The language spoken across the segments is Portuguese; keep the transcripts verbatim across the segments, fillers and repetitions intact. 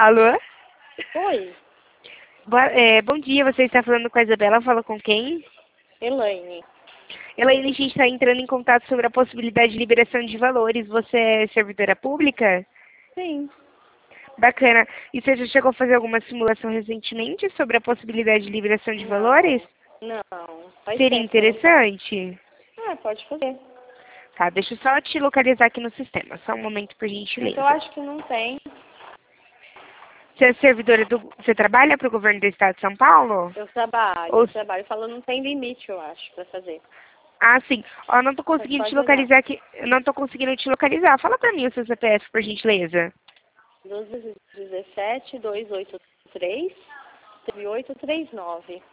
Alô? Oi, Boa- é, bom dia, você está falando com a Isabela, fala com quem? Elaine. Elaine, a gente está entrando em contato sobre a possibilidade de liberação de valores. Você é servidora pública? Sim. Bacana. E você já chegou a fazer alguma simulação recentemente sobre a possibilidade de liberação de valores? Não, não. Faz Seria tempo que eu não interessante? faço. Ah, pode fazer. Tá, deixa eu só te localizar aqui no sistema. Só um momento, por Mas eu gentileza. acho que não tem. Você é servidora do... Você trabalha para o governo do estado de São Paulo? Eu trabalho, Ou... eu trabalho. Falando, não tem limite, eu acho, pra fazer. Ah, sim. Ó, eu não tô Mas conseguindo te pode olhar. localizar aqui. Eu não tô conseguindo te localizar. Fala pra mim o seu C P F, por gentileza. doze dezessete, duzentos e oitenta e três, oito três nove.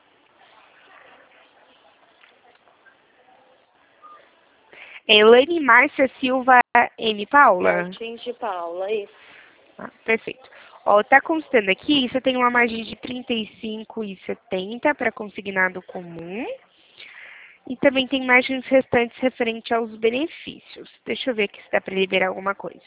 Elaine Márcia Silva M. Paula? Martins de Paula, isso. Ah, perfeito. Ó, tá constando aqui, você tem uma margem de trinta e cinco e setenta para consignado comum. E também tem margens restantes referente aos benefícios. Deixa eu ver aqui se dá para liberar alguma coisa.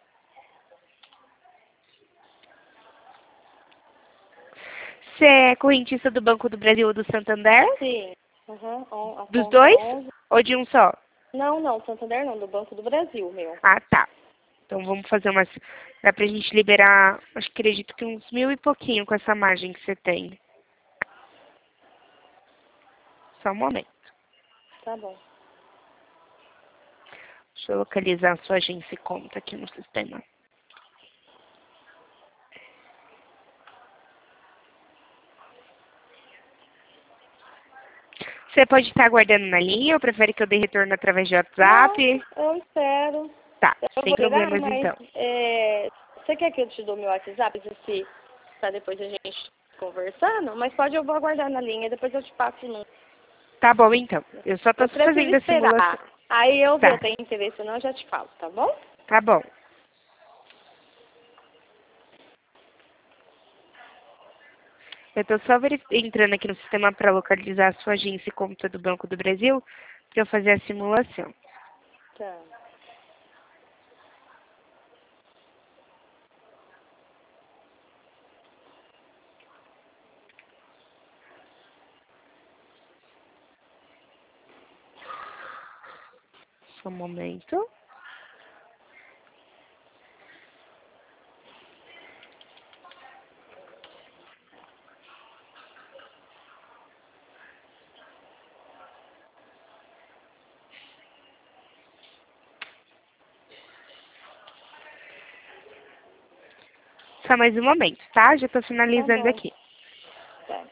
Você é correntista do Banco do Brasil ou do Santander? Sim. Uhum. on- A Dos conta dois? onze. Ou de um só? Não, não, Santander não, do Banco do Brasil, meu. Ah, tá. Então vamos fazer umas. Dá pra gente liberar, acho que acredito que uns mil e pouquinho com essa margem que você tem. Só um momento. Tá bom. Deixa eu localizar a sua agência e conta aqui no sistema. Você pode estar aguardando na linha ou prefere que eu dê retorno através de WhatsApp? Não, eu espero. Tá, Eu sem vou ligar, problemas mas então. é, você quer que eu te dou meu WhatsApp se para depois a gente conversando? Mas pode, eu vou aguardar na linha, depois eu te passo no. Tá bom então. Eu só tô Eu prefiro fazendo a simulação. esperar. Aí eu ver, eu Tá, tenho interesse ou não, eu já te falo, tá bom? tá bom. Eu tô só verif- entrando aqui no sistema para localizar a sua agência e conta do Banco do Brasil para eu fazer a simulação. Tá. Só um momento. Só mais um momento, tá? Já tô Tá finalizando bom. aqui. Tá.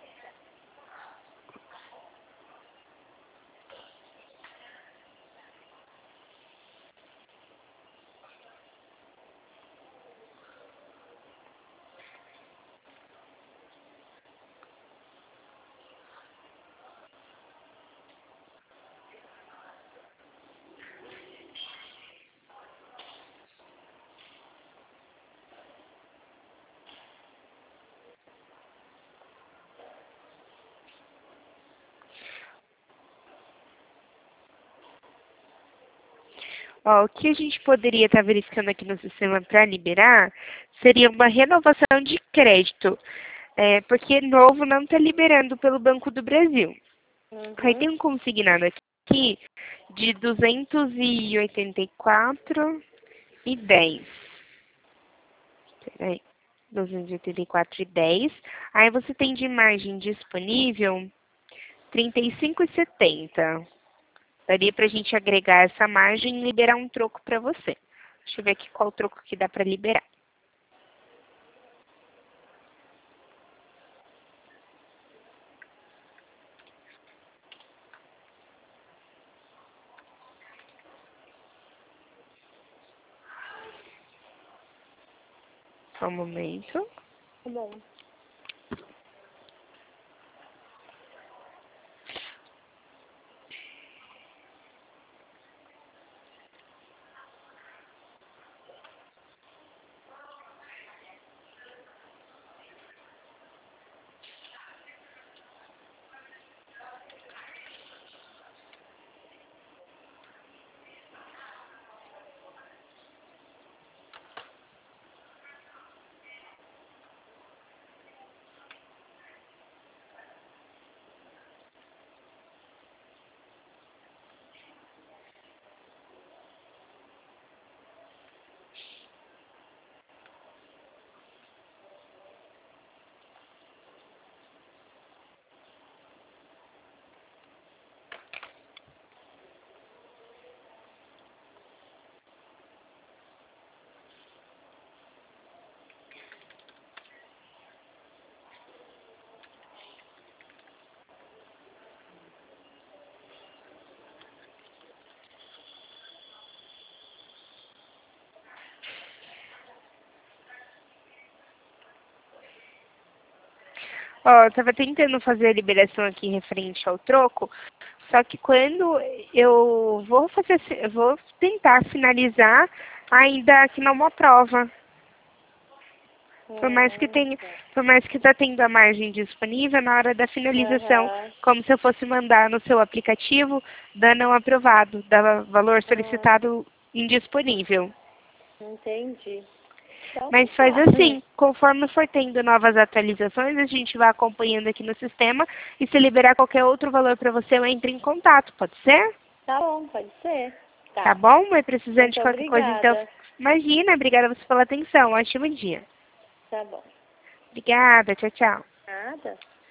Ó, o que a gente poderia estar verificando aqui no sistema para liberar seria uma renovação de crédito, é, porque novo não está liberando pelo Banco do Brasil. Aí Uhum. tem um consignado aqui de duzentos e oitenta e quatro e dez. Peraí. duzentos e oitenta e quatro e dez. Aí você tem de margem disponível trinta e cinco e setenta. Daria pra gente agregar essa margem e liberar um troco pra você. Deixa eu ver aqui qual troco que dá pra liberar. Só um momento. Tá bom. Ó, eu tava tentando fazer a liberação aqui referente ao troco, só que quando eu vou fazer, eu vou tentar finalizar, ainda que não aprova. Por mais que tenha, por mais que tá tendo a margem disponível, na hora da finalização, Aham. como se eu fosse mandar no seu aplicativo, dá não aprovado, dá valor solicitado indisponível. Entendi. Então, Mas faz tá. assim, conforme for tendo novas atualizações, a gente vai acompanhando aqui no sistema e se liberar qualquer outro valor para você, eu entro em contato, pode ser? Tá bom, pode ser. Tá. Tá bom? Mas precisando Muito de qualquer coisa, então, obrigada. imagina, obrigada você pela atenção, ótimo dia. Tá bom. Obrigada, tchau, tchau. Nada.